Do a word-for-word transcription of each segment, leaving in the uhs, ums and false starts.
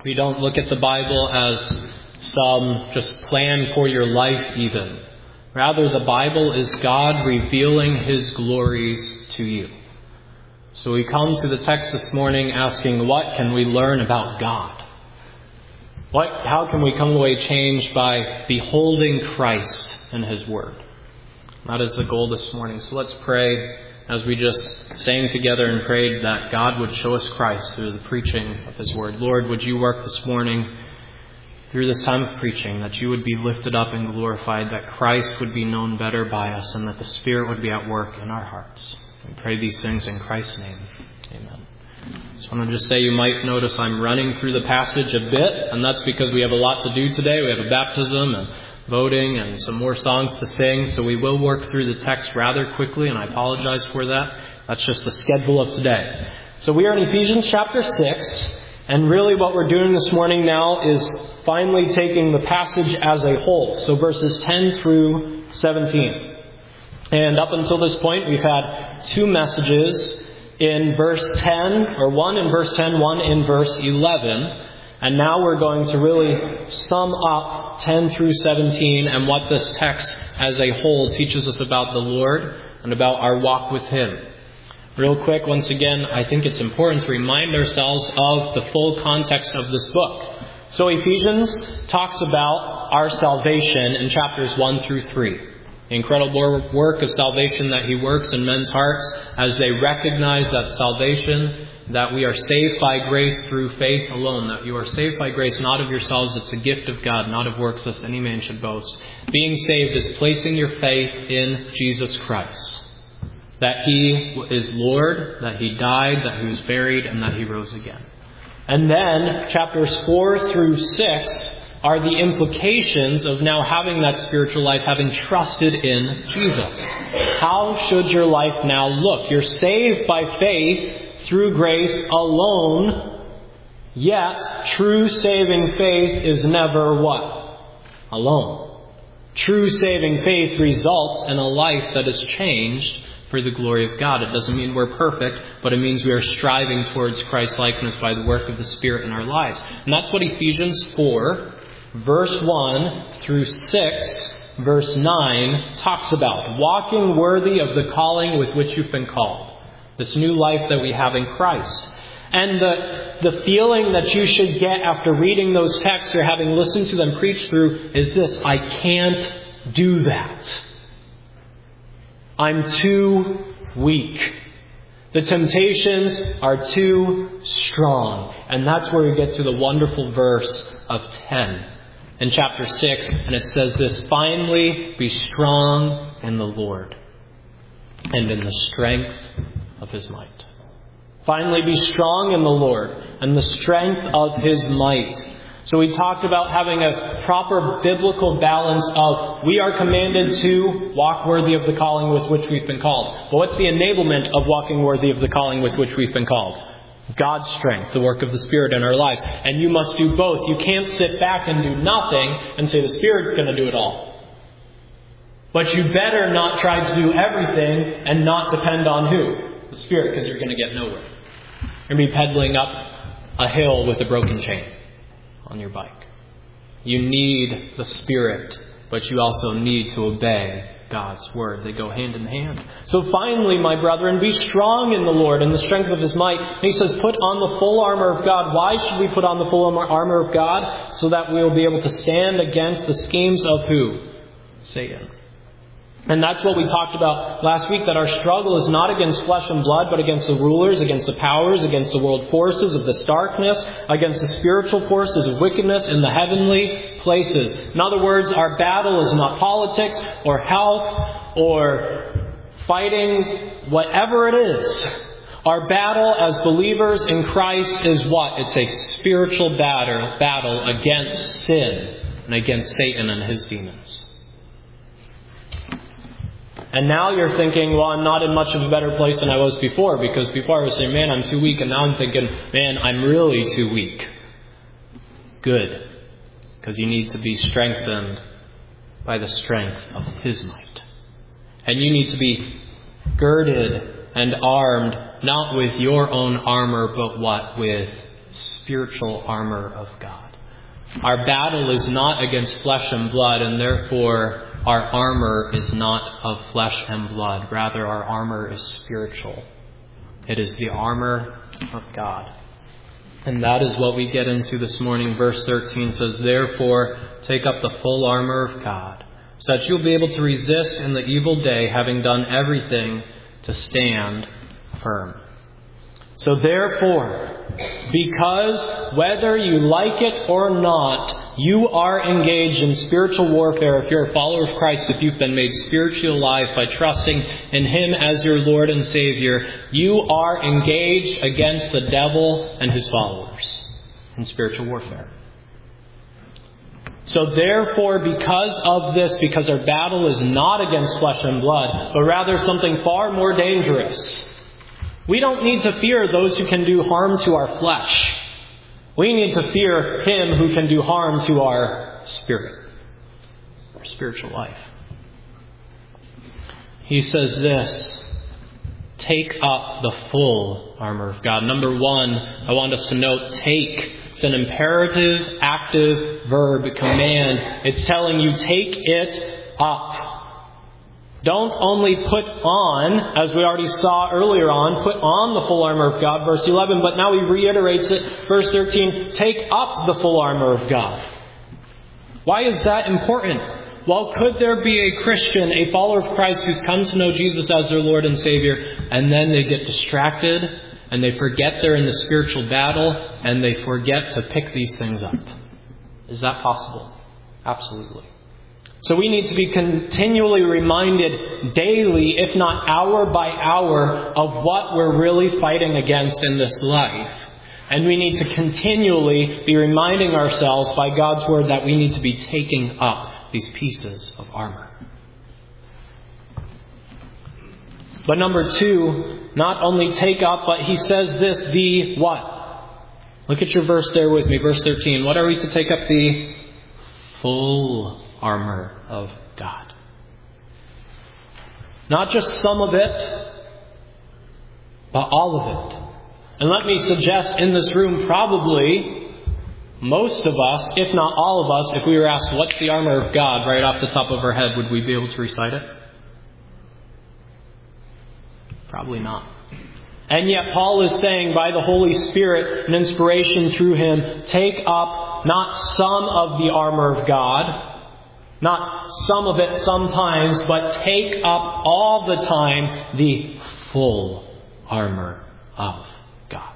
We don't look at the Bible as some just plan for your life even. Rather, the Bible is God revealing His glories to you. So we come to the text this morning asking, what can we learn about God? What, how can we come away changed by beholding Christ and His Word? That is the goal this morning. So let's pray as we just sang together and prayed that God would show us Christ through the preaching of His Word. Lord, would you work this morning through this time of preaching, that you would be lifted up and glorified, that Christ would be known better by us, and that the Spirit would be at work in our hearts. We pray these things in Christ's name. Amen. So I want to just say, you might notice I'm running through the passage a bit, and that's because we have a lot to do today. We have a baptism and voting and some more songs to sing, so we will work through the text rather quickly, and I apologize for that. That's just the schedule of today. So we are in Ephesians chapter six, and really what we're doing this morning now is finally taking the passage as a whole. So verses ten through seventeen. And up until this point, we've had two messages in verse ten, or one in verse ten, one in verse eleven. And now we're going to really sum up ten through seventeen and what this text as a whole teaches us about the Lord and about our walk with Him. Real quick, once again, I think it's important to remind ourselves of the full context of this book. So Ephesians talks about our salvation in chapters one through three. The incredible work of salvation that He works in men's hearts as they recognize that salvation, that we are saved by grace through faith alone, that you are saved by grace not of yourselves, it's a gift of God, not of works, lest any man should boast. Being saved is placing your faith in Jesus Christ, that He is Lord, that He died, that He was buried, and that He rose again. And then chapters four through six are the implications of now having that spiritual life, having trusted in Jesus. How should your life now look? You're saved by faith through grace alone, yet true saving faith is never what? Alone. True saving faith results in a life that is changed for the glory of God. It doesn't mean we're perfect, but it means we are striving towards Christ's likeness by the work of the Spirit in our lives. And that's what Ephesians four, verse one through six, verse nine talks about. Walking worthy of the calling with which you've been called. This new life that we have in Christ. And the, the feeling that you should get after reading those texts or having listened to them preached through is this: I can't do that. I'm too weak. The temptations are too strong. And that's where we get to the wonderful verse of ten in chapter six. And it says this: finally, be strong in the Lord and in the strength of His might. Finally, be strong in the Lord and the strength of His might. So we talked about having a proper biblical balance of we are commanded to walk worthy of the calling with which we've been called. But what's the enablement of walking worthy of the calling with which we've been called? God's strength, the work of the Spirit in our lives. And you must do both. You can't sit back and do nothing and say the Spirit's going to do it all. But you better not try to do everything and not depend on who? The Spirit, because you're going to get nowhere. You're going to be pedaling up a hill with a broken chain on your bike. You need the Spirit, but you also need to obey God's Word. They go hand in hand. So finally, my brethren, be strong in the Lord and the strength of His might. And he says, put on the full armor of God. Why should we put on the full armor of God? So that we will be able to stand against the schemes of who? Satan. And that's what we talked about last week, that our struggle is not against flesh and blood, but against the rulers, against the powers, against the world forces of this darkness, against the spiritual forces of wickedness in the heavenly places. In other words, our battle is not politics or health or fighting whatever it is. Our battle as believers in Christ is what? It's a spiritual battle, battle against sin and against Satan and his demons. And now you're thinking, well, I'm not in much of a better place than I was before, because before I was saying, man, I'm too weak. And now I'm thinking, man, I'm really too weak. Good. Because you need to be strengthened by the strength of His might. And you need to be girded and armed, not with your own armor, but what? With spiritual armor of God. Our battle is not against flesh and blood, and therefore our armor is not of flesh and blood. Rather, our armor is spiritual. It is the armor of God. And that is what we get into this morning. Verse thirteen says, "Therefore, take up the full armor of God, so that you'll be able to resist in the evil day, having done everything to stand firm." So therefore, because whether you like it or not, you are engaged in spiritual warfare if you're a follower of Christ, if you've been made spiritually alive by trusting in Him as your Lord and Savior, you are engaged against the devil and his followers in spiritual warfare. So therefore, because of this, because our battle is not against flesh and blood, but rather something far more dangerous, we don't need to fear those who can do harm to our flesh. We need to fear Him who can do harm to our spirit, our spiritual life. He says this, take up the full armor of God. Number one, I want us to note, take. It's an imperative, active verb, command. It's telling you, take it up. Don't only put on, as we already saw earlier on, put on the full armor of God, verse eleven, but now he reiterates it, verse thirteen, take up the full armor of God. Why is that important? Well, could there be a Christian, a follower of Christ who's come to know Jesus as their Lord and Savior, and then they get distracted, and they forget they're in the spiritual battle, and they forget to pick these things up? Is that possible? Absolutely. So we need to be continually reminded daily, if not hour by hour, of what we're really fighting against in this life. And we need to continually be reminding ourselves by God's Word that we need to be taking up these pieces of armor. But number two, not only take up, but he says this, the what? Look at your verse there with me, verse thirteen. What are we to take up? The full armor of God. Not just some of it, but all of it. And let me suggest in this room, probably most of us, if not all of us, if we were asked what's the armor of God right off the top of our head, would we be able to recite it? Probably not. And yet Paul is saying by the Holy Spirit and inspiration through him, take up not some of the armor of God, not some of it sometimes, but take up all the time the full armor of God.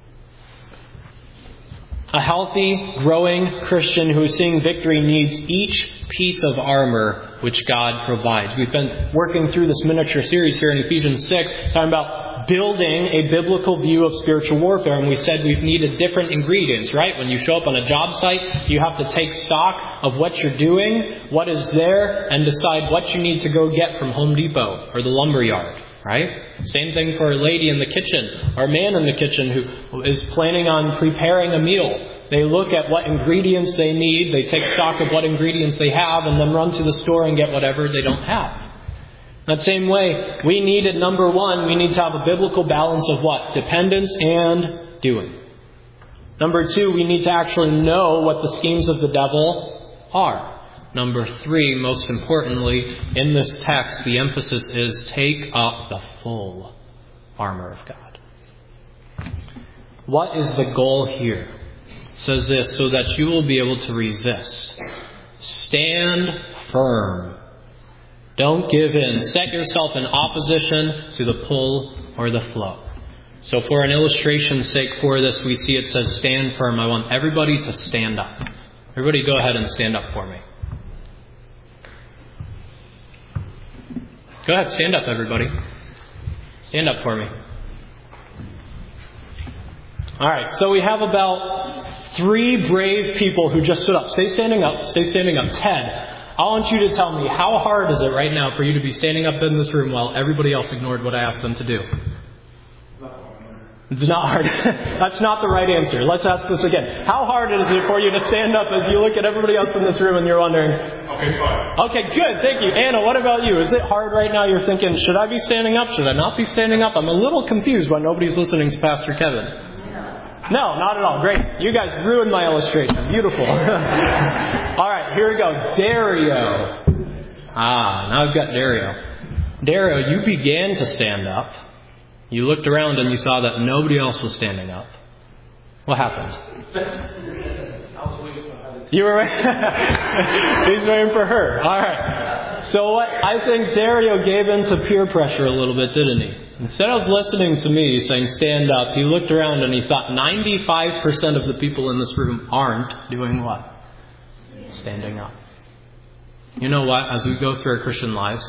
A healthy, growing Christian who is seeing victory needs each piece of armor which God provides. We've been working through this miniature series here in Ephesians six, talking about building a biblical view of spiritual warfare. And we said we've needed different ingredients, right? When you show up on a job site, you have to take stock of what you're doing, what is there, and decide what you need to go get from Home Depot or the lumber yard, right? Same thing for a lady in the kitchen or a man in the kitchen who is planning on preparing a meal. They look at what ingredients they need, they take stock of what ingredients they have, and then run to the store and get whatever they don't have. That same way, we needed, number one, we need to have a biblical balance of what? Dependence and doing. Number two, we need to actually know what the schemes of the devil are. Number three, most importantly, in this text, the emphasis is take up the full armor of God. What is the goal here? It says this, so that you will be able to resist. Stand firm. Don't give in. Set yourself in opposition to the pull or the flow. So for an illustration's sake for this, we see it says stand firm. I want everybody to stand up. Everybody go ahead and stand up for me. Go ahead, stand up, everybody. Stand up for me. All right, so we have about three brave people who just stood up. Stay standing up. Stay standing up. Ted, I want you to tell me, how hard is it right now for you to be standing up in this room while everybody else ignored what I asked them to do? It's not hard. That's not the right answer. Let's ask this again. How hard is it for you to stand up as you look at everybody else in this room and you're wondering? Okay, fine. Okay, good. Thank you. Anna, what about you? Is it hard right now? You're thinking, should I be standing up? Should I not be standing up? I'm a little confused why nobody's listening to Pastor Kevin. No, not at all. Great. You guys ruined my illustration. Beautiful. All right, here we go. Dario. Ah, now I've got Dario. Dario, you began to stand up. You looked around and you saw that nobody else was standing up. What happened? You were waiting. He's waiting for her. All right. So what? I think Dario gave in to peer pressure a little bit, didn't he? Instead of listening to me saying stand up, he looked around and he thought ninety-five percent of the people in this room aren't doing what? Standing up. You know what? As we go through our Christian lives,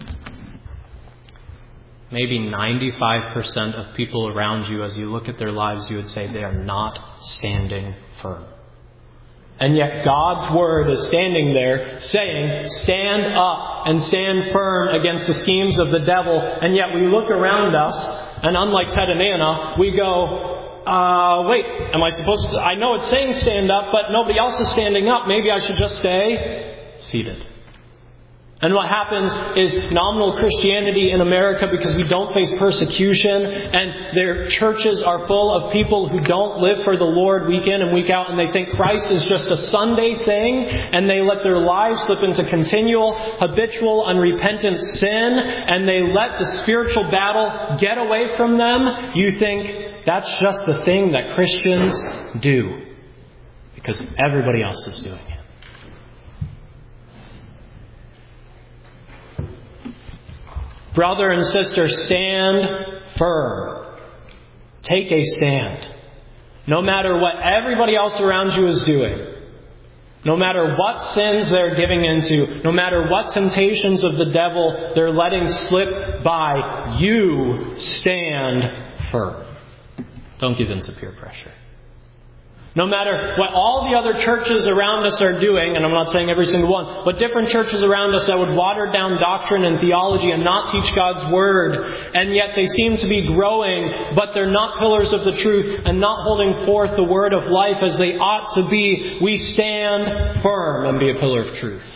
maybe ninety-five percent of people around you, as you look at their lives, you would say they are not standing firm. And yet God's Word is standing there saying, stand up and stand firm against the schemes of the devil. And yet we look around us, and unlike Ted and Anna, we go, uh, wait, am I supposed to? I know it's saying stand up, but nobody else is standing up. Maybe I should just stay seated. And what happens is nominal Christianity in America, because we don't face persecution, and their churches are full of people who don't live for the Lord week in and week out, and they think Christ is just a Sunday thing, and they let their lives slip into continual, habitual, unrepentant sin, and they let the spiritual battle get away from them. You think that's just the thing that Christians do, because everybody else is doing it. Brother and sister, stand firm. Take a stand. No matter what everybody else around you is doing. No matter what sins they're giving into. No matter what temptations of the devil they're letting slip by. You stand firm. Don't give in to peer pressure. No matter what all the other churches around us are doing, and I'm not saying every single one, but different churches around us that would water down doctrine and theology and not teach God's Word, and yet they seem to be growing, but they're not pillars of the truth and not holding forth the Word of life as they ought to be. We stand firm and be a pillar of truth.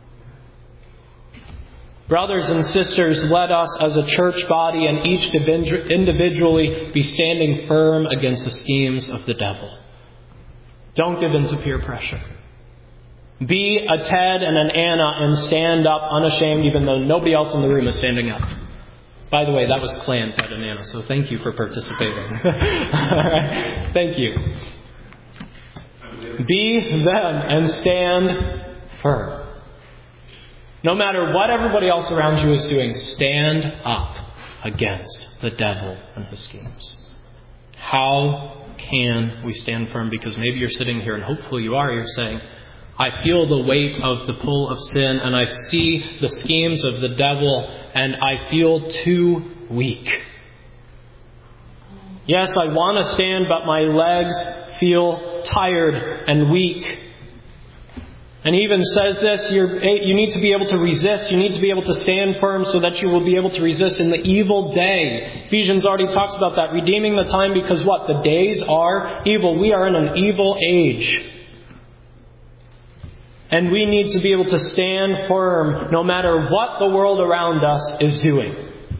Brothers and sisters, let us as a church body and each individually be standing firm against the schemes of the devil. Don't give in to peer pressure. Be a Ted and an Anna and stand up unashamed even though nobody else in the room is standing up. By the way, that was Clan Ted and Anna, so thank you for participating. All right. Thank you. Be them and stand firm. No matter what everybody else around you is doing, stand up against the devil and his schemes. How can we stand firm? Because maybe you're sitting here, and hopefully you are, you're saying, I feel the weight of the pull of sin, and I see the schemes of the devil, and I feel too weak. Yes, I want to stand, but my legs feel tired and weak. And he even says this, you're, you need to be able to resist. You need to be able to stand firm so that you will be able to resist in the evil day. Ephesians already talks about that. Redeeming the time because what? The days are evil. We are in an evil age. And we need to be able to stand firm no matter what the world around us is doing.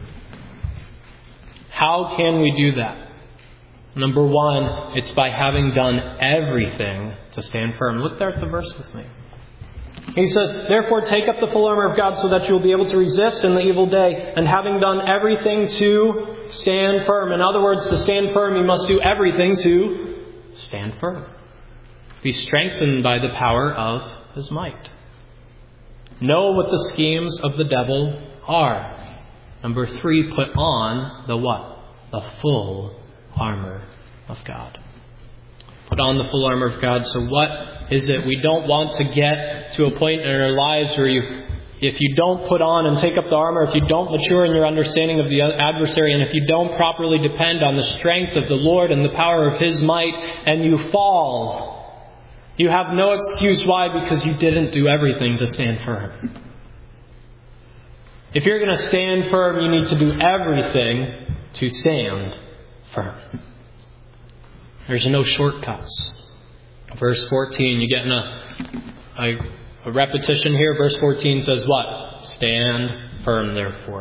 How can we do that? Number one, it's by having done everything to stand firm. Look there at the verse with me. He says, therefore take up the full armor of God so that you will be able to resist in the evil day, and having done everything to stand firm. In other words, to stand firm, you must do everything to stand firm. Be strengthened by the power of his might. Know what the schemes of the devil are. Number three, put on the what? The full armor of God. Put on the full armor of God. So what is it? We don't want to get to a point in our lives where you, if you don't put on and take up the armor, if you don't mature in your understanding of the adversary, and if you don't properly depend on the strength of the Lord and the power of his might, and you fall, you have no excuse why, because you didn't do everything to stand firm. If you're going to stand firm, you need to do everything to stand firm. There's no shortcuts. Verse fourteen, you get in a, a, a repetition here. Verse fourteen says what? Stand firm, therefore,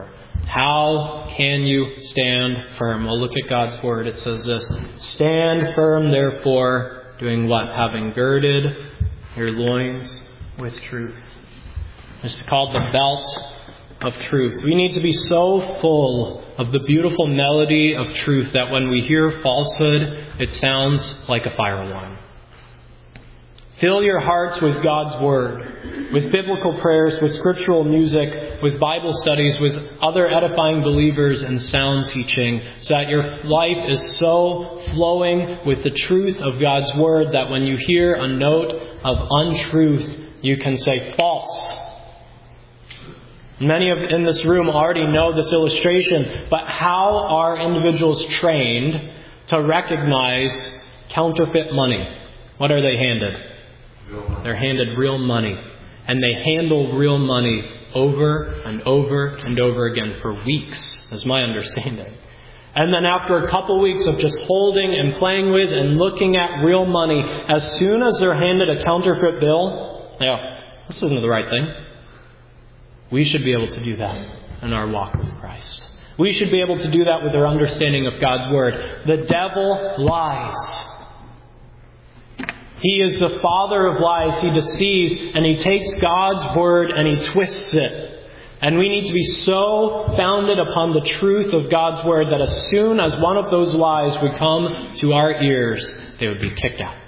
How can you stand firm? Well, look at God's Word. It says this, stand firm, therefore, doing what? Having girded your loins with truth. It's called the belt of truth. We need to be so full of the beautiful melody of truth that when we hear falsehood, it sounds like a fire alarm. Fill your hearts with God's Word, with biblical prayers, with scriptural music, with Bible studies, with other edifying believers and sound teaching, so that your life is so flowing with the truth of God's Word that when you hear a note of untruth, you can say false. Many of in this room already know this illustration, but how are individuals trained to recognize counterfeit money? What are they handed? They're handed real money. And they handle real money over and over and over again for weeks, is my understanding. And then after a couple weeks of just holding and playing with and looking at real money, as soon as they're handed a counterfeit bill, yeah, this isn't the right thing. We should be able to do that in our walk with Christ. We should be able to do that with our understanding of God's Word. The devil lies. He is the father of lies. He deceives, and he takes God's Word and he twists it. And we need to be so founded upon the truth of God's Word that as soon as one of those lies would come to our ears, they would be kicked out.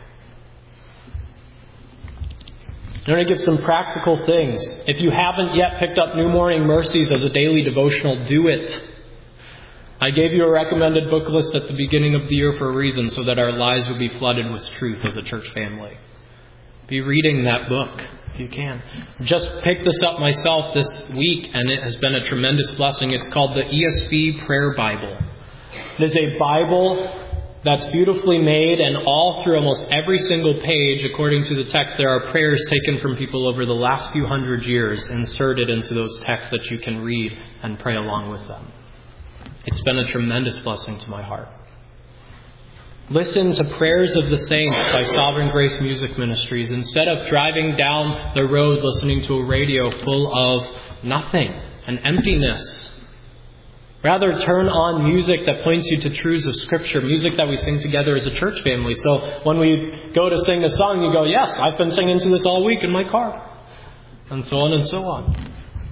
I'm going to give some practical things. If you haven't yet picked up New Morning Mercies as a daily devotional, do it. I gave you a recommended book list at the beginning of the year for a reason, so that our lives would be flooded with truth as a church family. Be reading that book if you can. Just picked this up myself this week, and it has been a tremendous blessing. It's called the E S V Prayer Bible. It is a Bible that's beautifully made, and all through almost every single page, according to the text, there are prayers taken from people over the last few hundred years inserted into those texts that you can read and pray along with them. It's been a tremendous blessing to my heart. Listen to Prayers of the Saints by Sovereign Grace Music Ministries instead of driving down the road listening to a radio full of nothing and emptiness. Rather, turn on music that points you to truths of Scripture, music that we sing together as a church family. So when we go to sing a song, you go, yes, I've been singing to this all week in my car. And so on and so on.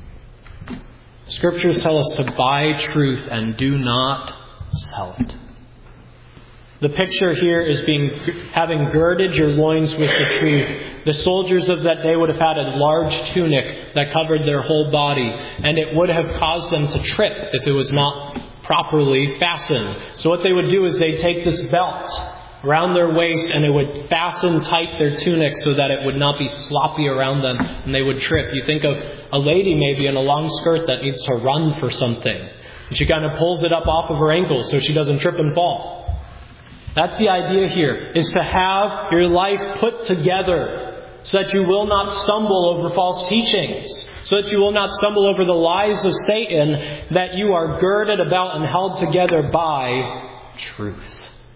Scriptures tell us to buy truth and do not sell it. The picture here is being having girded your loins with the truth. The soldiers of that day would have had a large tunic that covered their whole body, and it would have caused them to trip if it was not properly fastened. So what they would do is they'd take this belt around their waist, and it would fasten tight their tunic so that it would not be sloppy around them, and they would trip. You think of a lady maybe in a long skirt that needs to run for something, and she kind of pulls it up off of her ankles so she doesn't trip and fall. That's the idea here, is to have your life put together so that you will not stumble over false teachings, so that you will not stumble over the lies of Satan, that you are girded about and held together by truth.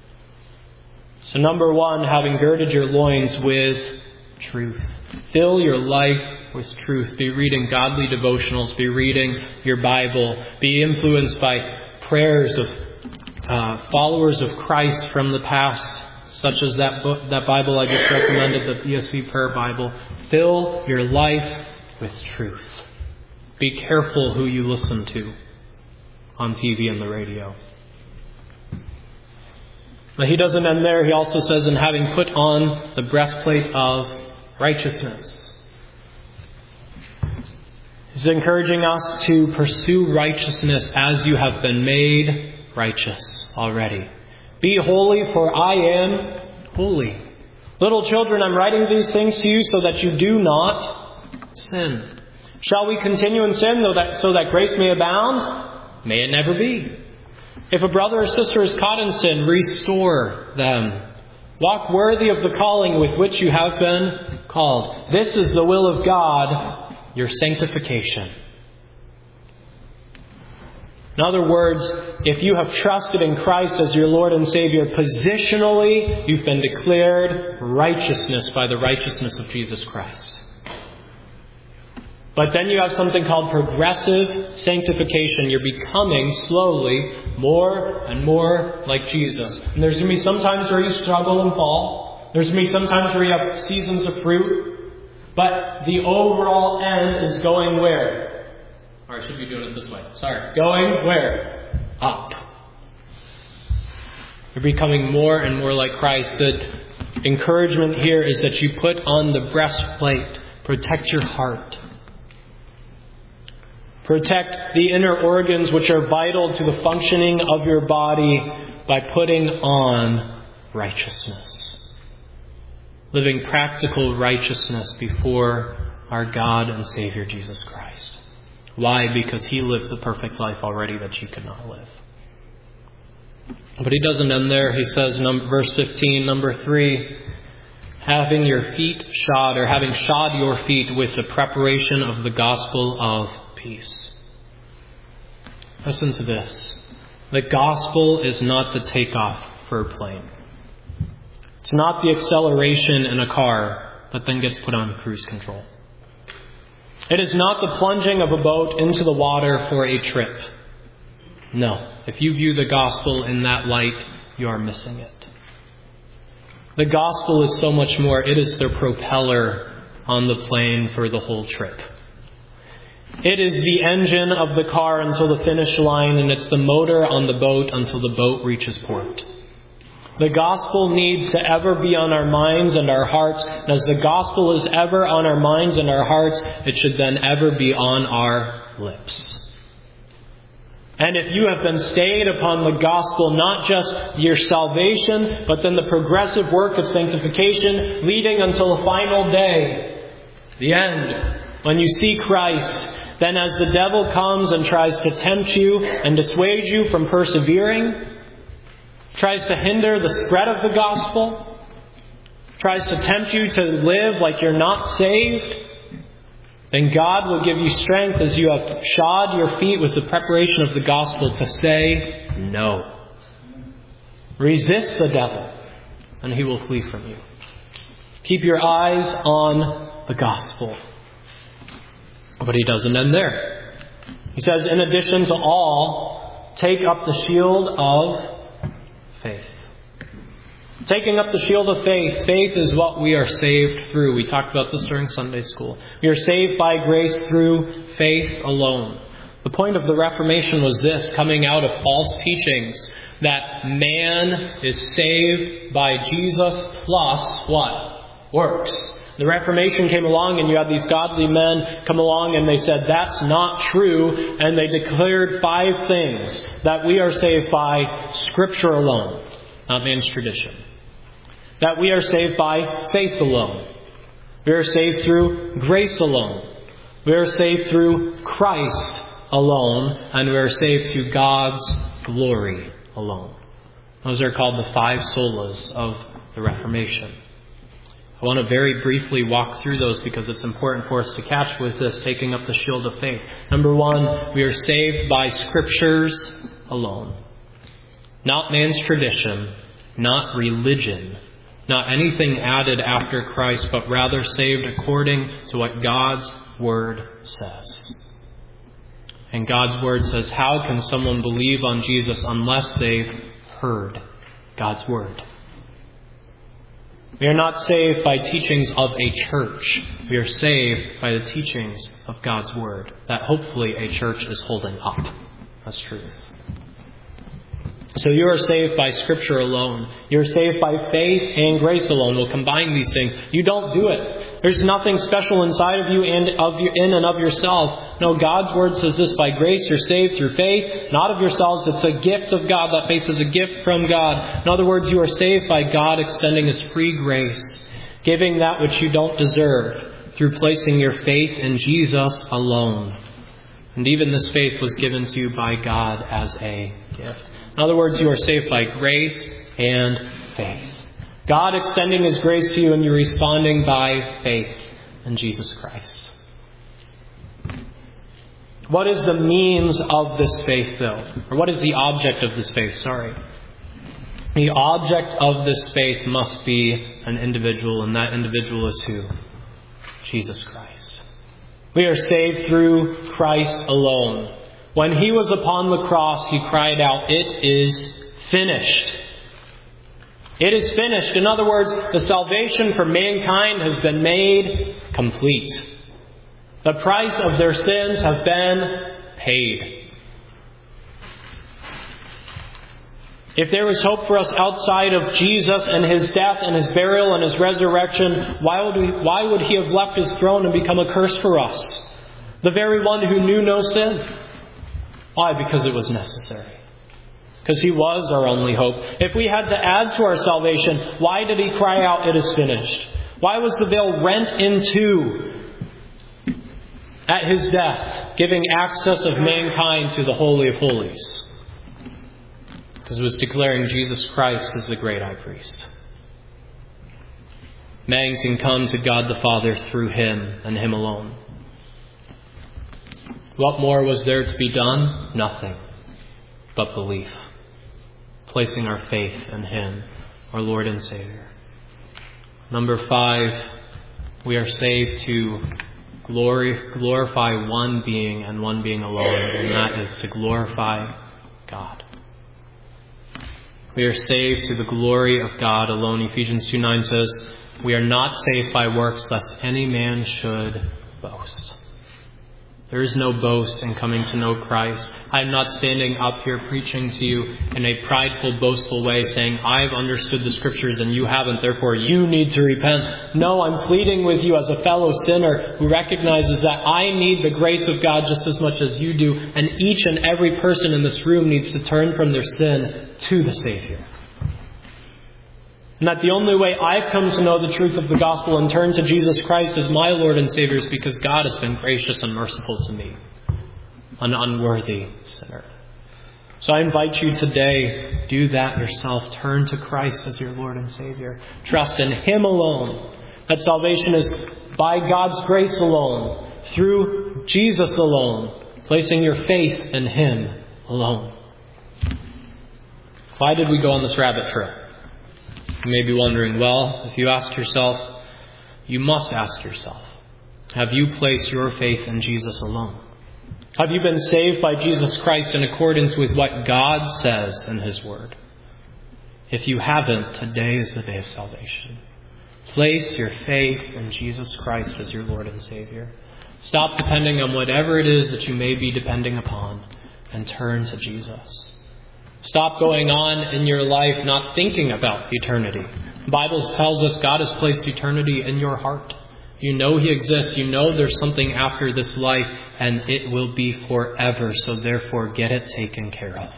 So number one, having girded your loins with truth. Fill your life with truth. Be reading godly devotionals. Be reading your Bible. Be influenced by prayers of uh, followers of Christ from the past, such as that book, that Bible I just recommended, the E S V Prayer Bible. Fill your life with truth. Be careful who you listen to on T V and the radio. But he doesn't end there. He also says, in having put on the breastplate of righteousness. He's encouraging us to pursue righteousness as you have been made righteous already. Be holy, for I am holy. Little children, I'm writing these things to you so that you do not sin. Shall we continue in sin so that, so that grace may abound? May it never be. If a brother or sister is caught in sin, restore them. Walk worthy of the calling with which you have been called. This is the will of God, your sanctification. In other words, if you have trusted in Christ as your Lord and Savior, positionally, you've been declared righteousness by the righteousness of Jesus Christ. But then you have something called progressive sanctification. You're becoming slowly more and more like Jesus. And there's going to be some times where you struggle and fall. There's going to be some times where you have seasons of fruit. But the overall end is going where? Or I should be doing it this way. Sorry. Going where? Up. You're becoming more and more like Christ. The encouragement here is that you put on the breastplate. Protect your heart. Protect the inner organs which are vital to the functioning of your body by putting on righteousness. Living practical righteousness before our God and Savior Jesus Christ. Why? Because He lived the perfect life already that you could not live. But He doesn't end there. He says, verse fifteen, number three, having your feet shod, or having shod your feet with the preparation of the gospel of peace. Listen to this. The gospel is not the takeoff for a plane. It's not the acceleration in a car that then gets put on cruise control. It is not the plunging of a boat into the water for a trip. No. If you view the gospel in that light, you are missing it. The gospel is so much more. It is the propeller on the plane for the whole trip. It is the engine of the car until the finish line, and it's the motor on the boat until the boat reaches port. The gospel needs to ever be on our minds and our hearts. And as the gospel is ever on our minds and our hearts, it should then ever be on our lips. And if you have been stayed upon the gospel, not just your salvation, but then the progressive work of sanctification leading until the final day, the end, when you see Christ, then as the devil comes and tries to tempt you and dissuade you from persevering, tries to hinder the spread of the gospel, tries to tempt you to live like you're not saved, then God will give you strength as you have shod your feet with the preparation of the gospel to say no. Resist the devil, and he will flee from you. Keep your eyes on the gospel. But he doesn't end there. He says, in addition to all, take up the shield of faith. Taking up the shield of faith. Faith is what we are saved through. We talked about this during Sunday school. We are saved by grace through faith alone. The point of the Reformation was this, coming out of false teachings, that man is saved by Jesus plus what? Works. The Reformation came along and you had these godly men come along and they said, that's not true. And they declared five things. That we are saved by Scripture alone, not man's tradition. That we are saved by faith alone. We are saved through grace alone. We are saved through Christ alone. And we are saved to God's glory alone. Those are called the five solas of the Reformation. I want to very briefly walk through those because it's important for us to catch with this, taking up the shield of faith. Number one, we are saved by Scriptures alone. Not man's tradition, not religion, not anything added after Christ, but rather saved according to what God's Word says. And God's Word says, how can someone believe on Jesus unless they've heard God's Word? We are not saved by teachings of a church. We are saved by the teachings of God's Word that hopefully a church is holding up as truth. So you are saved by Scripture alone. You are saved by faith and grace alone. We'll combine these things. You don't do it. There's nothing special inside of you and of you, in and of yourself. No, God's Word says this, by grace you're saved through faith, not of yourselves. It's a gift of God. That faith is a gift from God. In other words, you are saved by God extending His free grace, giving that which you don't deserve through placing your faith in Jesus alone. And even this faith was given to you by God as a gift. In other words, you are saved by grace and faith. God extending His grace to you and you responding by faith in Jesus Christ. What is the means of this faith, though? Or what is the object of this faith? Sorry. The object of this faith must be an individual, and that individual is who? Jesus Christ. We are saved through Christ alone. When he was upon the cross, he cried out, "It is finished." It is finished. In other words, the salvation for mankind has been made complete. The price of their sins have been paid. If there was hope for us outside of Jesus and his death and his burial and his resurrection, why would we, why would he have left his throne and become a curse for us? The very one who knew no sin. Why? Because it was necessary. Because he was our only hope. If we had to add to our salvation, why did he cry out, "It is finished"? Why was the veil rent in two at his death, giving access of mankind to the Holy of Holies? Because it was declaring Jesus Christ as the great high priest. Man can come to God the Father through him and him alone. What more was there to be done? Nothing but belief. Placing our faith in him, our Lord and Savior. Number five, we are saved to glory, glorify one being and one being alone, and that is to glorify God. We are saved to the glory of God alone. Ephesians two nine says, "We are not saved by works, lest any man should boast." There is no boast in coming to know Christ. I am not standing up here preaching to you in a prideful, boastful way saying, "I've understood the Scriptures and you haven't, therefore you need to repent." No, I'm pleading with you as a fellow sinner who recognizes that I need the grace of God just as much as you do, and each and every person in this room needs to turn from their sin to the Savior. And that the only way I've come to know the truth of the gospel and turn to Jesus Christ as my Lord and Savior is because God has been gracious and merciful to me, an unworthy sinner. So I invite you today, do that yourself. Turn to Christ as your Lord and Savior. Trust in him alone. That salvation is by God's grace alone, through Jesus alone, placing your faith in him alone. Why did we go on this rabbit trail? You may be wondering, well, if you ask yourself, you must ask yourself, have you placed your faith in Jesus alone? Have you been saved by Jesus Christ in accordance with what God says in his word? If you haven't, today is the day of salvation. Place your faith in Jesus Christ as your Lord and Savior. Stop depending on whatever it is that you may be depending upon and turn to Jesus. Stop going on in your life not thinking about eternity. The Bible tells us God has placed eternity in your heart. You know he exists. You know there's something after this life, and it will be forever. So therefore, get it taken care of.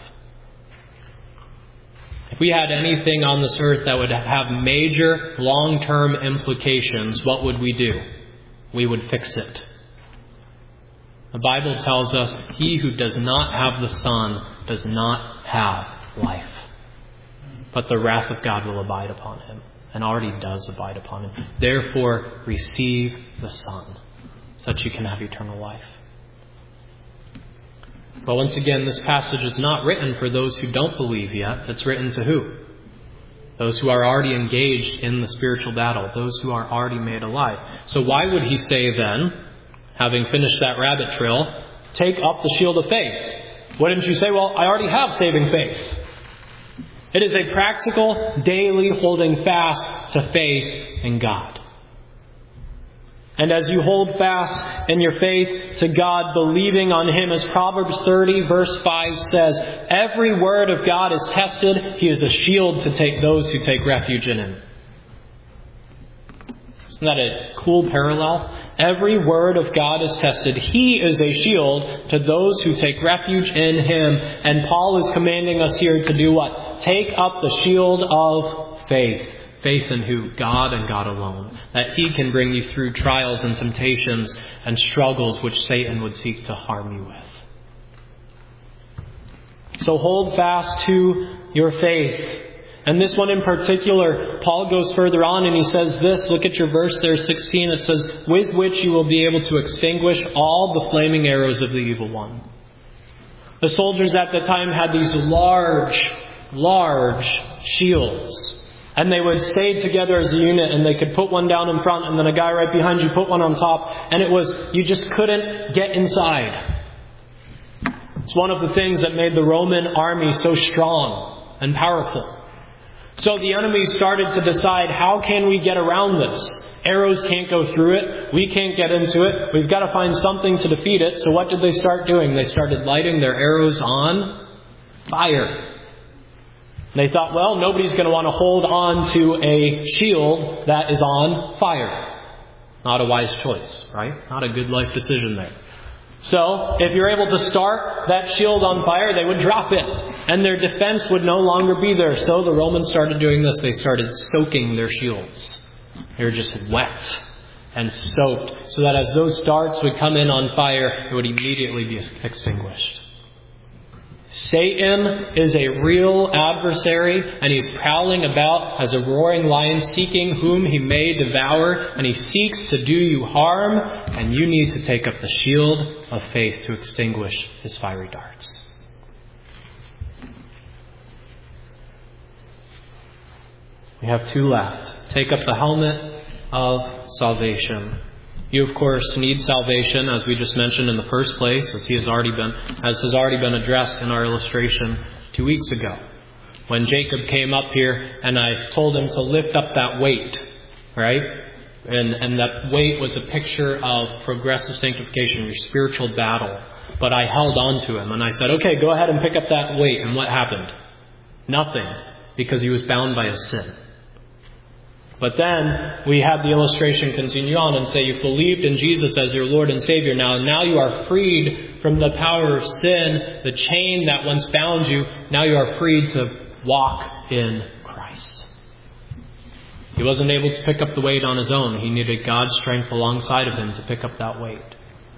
If we had anything on this earth that would have major long-term implications, what would we do? We would fix it. The Bible tells us, he who does not have the Son does not have life. But the wrath of God will abide upon him, and already does abide upon him. Therefore, receive the Son, so that you can have eternal life. But once again, this passage is not written for those who don't believe yet. It's written to who? Those who are already engaged in the spiritual battle. Those who are already made alive. So why would he say then, having finished that rabbit trail, take up the shield of faith? Wouldn't you say, well, I already have saving faith? It is a practical, daily holding fast to faith in God. And as you hold fast in your faith to God, believing on him, as Proverbs thirty verse five says, every word of God is tested. He is a shield to take those who take refuge in him. Isn't that a cool parallel? Every word of God is tested. He is a shield to those who take refuge in him. And Paul is commanding us here to do what? Take up the shield of faith. Faith in who? God and God alone. That he can bring you through trials and temptations and struggles which Satan would seek to harm you with. So hold fast to your faith. And this one in particular, Paul goes further on and he says this. Look at your verse there, sixteen. It says, with which you will be able to extinguish all the flaming arrows of the evil one. The soldiers at the time had these large, large shields. And they would stay together as a unit, and they could put one down in front, and then a guy right behind you put one on top, and it was, you just couldn't get inside. It's one of the things that made the Roman army so strong and powerful. So the enemy started to decide, how can we get around this? Arrows can't go through it. We can't get into it. We've got to find something to defeat it. So what did they start doing? They started lighting their arrows on fire. They thought, well, nobody's going to want to hold on to a shield that is on fire. Not a wise choice, right? Not a good life decision there. So, if you're able to start that shield on fire, they would drop it. And their defense would no longer be there. So the Romans started doing this. They started soaking their shields. They were just wet and soaked, so that as those darts would come in on fire, it would immediately be extinguished. Satan is a real adversary, and he's prowling about as a roaring lion, seeking whom he may devour, and he seeks to do you harm, and you need to take up the shield of faith to extinguish his fiery darts. We have two left. Take up the helmet of salvation. You, of course, need salvation, as we just mentioned in the first place, as he has already been, as has already been addressed in our illustration two weeks ago, when Jacob came up here and I told him to lift up that weight, right? And and that weight was a picture of progressive sanctification, your spiritual battle. But I held on to him and I said, "Okay, go ahead and pick up that weight." And what happened? Nothing, because he was bound by a sin. But then we had the illustration continue on and say, you've believed in Jesus as your Lord and Savior now. Now you are freed from the power of sin, the chain that once bound you. Now you are freed to walk in Christ. He wasn't able to pick up the weight on his own. He needed God's strength alongside of him to pick up that weight.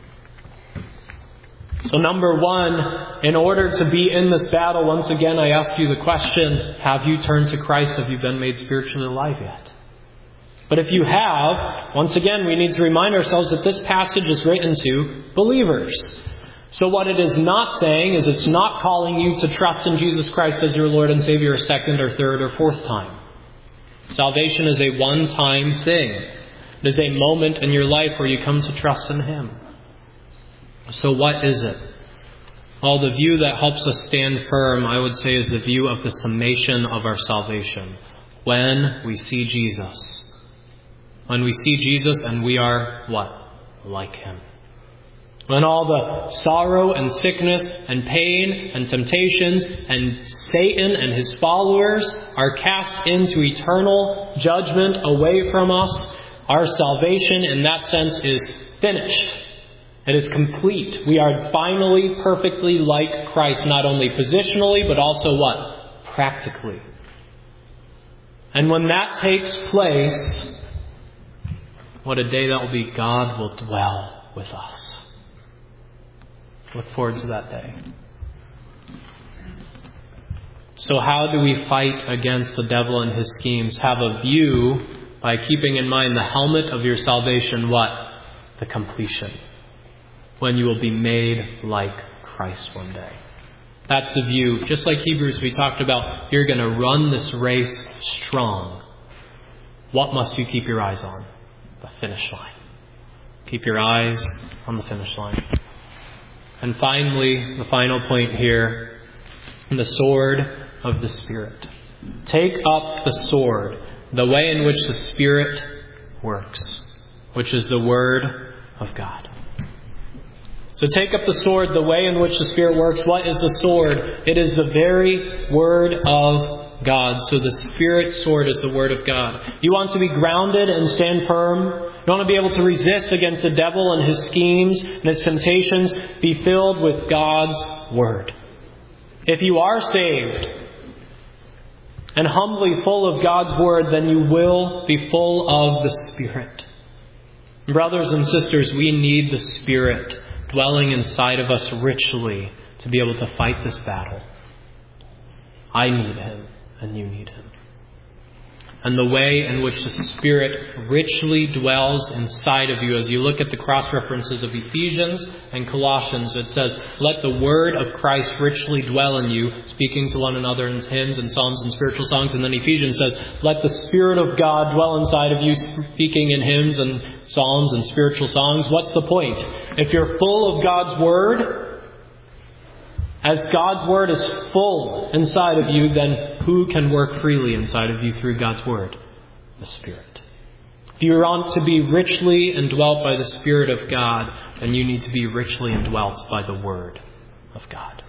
So number one, in order to be in this battle, once again I ask you the question, have you turned to Christ? Have you been made spiritually alive yet? But if you have, once again, we need to remind ourselves that this passage is written to believers. So what it is not saying is it's not calling you to trust in Jesus Christ as your Lord and Savior a second or third or fourth time. Salvation is a one-time thing. It is a moment in your life where you come to trust in Him. So what is it? Well, the view that helps us stand firm, I would say, is the view of the summation of our salvation. When we see Jesus. When we see Jesus and we are what? Like Him. When all the sorrow and sickness and pain and temptations and Satan and his followers are cast into eternal judgment away from us, our salvation in that sense is finished. It is complete. We are finally perfectly like Christ, not only positionally, but also what? Practically. And when that takes place, what a day that will be. God will dwell with us. Look forward to that day. So how do we fight against the devil and his schemes? Have a view by keeping in mind the helmet of your salvation, what? The completion. When you will be made like Christ one day. That's the view. Just like Hebrews we talked about, you're going to run this race strong. What must you keep your eyes on? The finish line. Keep your eyes on the finish line. And finally, the final point here, the sword of the Spirit. Take up the sword, the way in which the Spirit works, which is the Word of God. So take up the sword, the way in which the Spirit works. What is the sword? It is the very Word of God. So the Spirit sword is the Word of God. You want to be grounded and stand firm? You want to be able to resist against the devil and his schemes and his temptations? Be filled with God's Word. If you are saved and humbly full of God's Word, then you will be full of the Spirit. Brothers and sisters, we need the Spirit dwelling inside of us richly to be able to fight this battle. I need Him, and you need Him. and the way in which the Spirit richly dwells inside of you. As you look at the cross-references of Ephesians and Colossians, it says, let the word of Christ richly dwell in you, speaking to one another in hymns and psalms and spiritual songs. And then Ephesians says, let the Spirit of God dwell inside of you, speaking in hymns and psalms and spiritual songs. What's the point? If you're full of God's word, as God's word is full inside of you, then who can work freely inside of you through God's word? The Spirit. If you want to be richly indwelt by the Spirit of God, then you need to be richly indwelt by the word of God.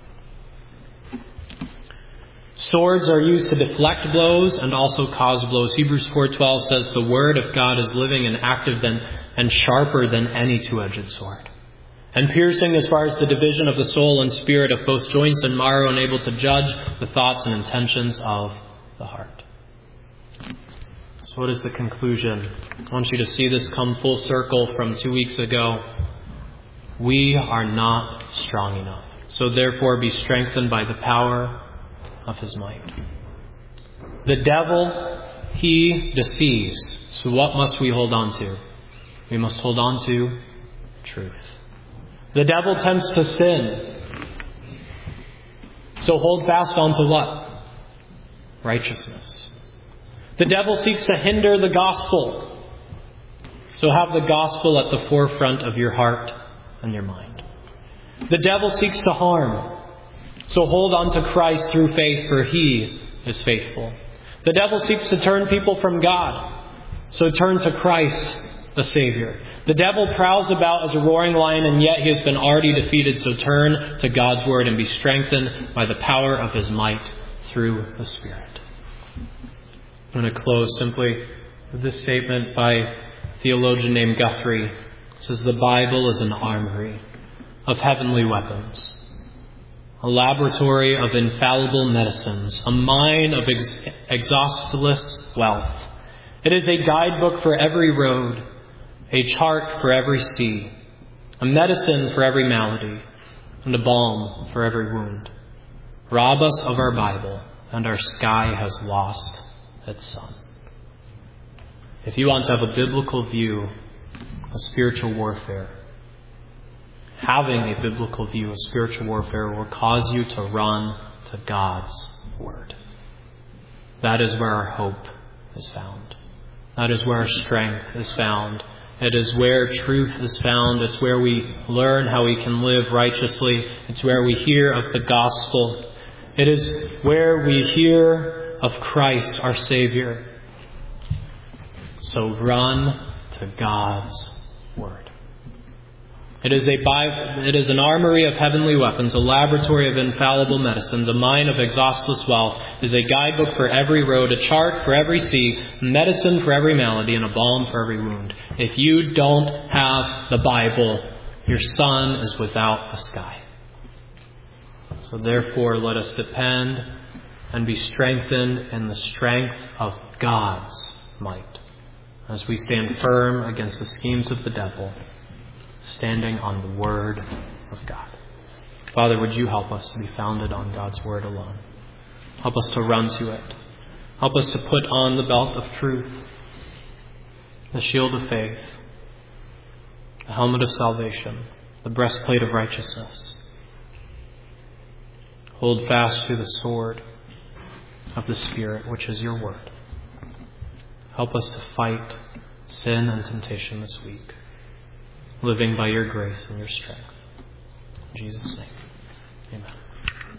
Swords are used to deflect blows and also cause blows. Hebrews four twelve says the word of God is living and active than, and sharper than any two-edged sword, and piercing as far as the division of the soul and spirit, of both joints and marrow, and able to judge the thoughts and intentions of the heart. So what is the conclusion? I want you to see this come full circle from two weeks ago. We are not strong enough. So therefore be strengthened by the power of his might. The devil, he deceives. So what must we hold on to? We must hold on to truth. The devil tempts to sin. So hold fast on to what? Righteousness. The devil seeks to hinder the gospel. So have the gospel at the forefront of your heart and your mind. The devil seeks to harm. So hold on to Christ through faith, for he is faithful. The devil seeks to turn people from God. So turn to Christ, the Savior. The devil prowls about as a roaring lion, and yet he has been already defeated. So turn to God's word and be strengthened by the power of his might through the Spirit. I'm going to close simply with this statement by a theologian named Guthrie. It says, the Bible is an armory of heavenly weapons, a laboratory of infallible medicines, a mine of ex- exhaustless wealth. It is a guidebook for every road, a chart for every sea, a medicine for every malady, and a balm for every wound. Rob us of our Bible, and our sky has lost its sun. If you want to have a biblical view of spiritual warfare, having a biblical view of spiritual warfare will cause you to run to God's word. That is where our hope is found. That is where our strength is found. It is where truth is found. It's where we learn how we can live righteously. It's where we hear of the gospel. It is where we hear of Christ, our Savior. So run to God's word. It is a Bible, it is an armory of heavenly weapons, a laboratory of infallible medicines, a mine of exhaustless wealth. It is a guidebook for every road, a chart for every sea, medicine for every malady, and a balm for every wound. If you don't have the Bible, your sun is without a sky. So therefore, let us depend and be strengthened in the strength of God's might, as we stand firm against the schemes of the devil, standing on the word of God. Father, would you help us to be founded on God's word alone? Help us to run to it. Help us to put on the belt of truth, the shield of faith, the helmet of salvation, the breastplate of righteousness. Hold fast to the sword of the Spirit, which is your word. Help us to fight sin and temptation this week, living by your grace and your strength. In Jesus' name, amen.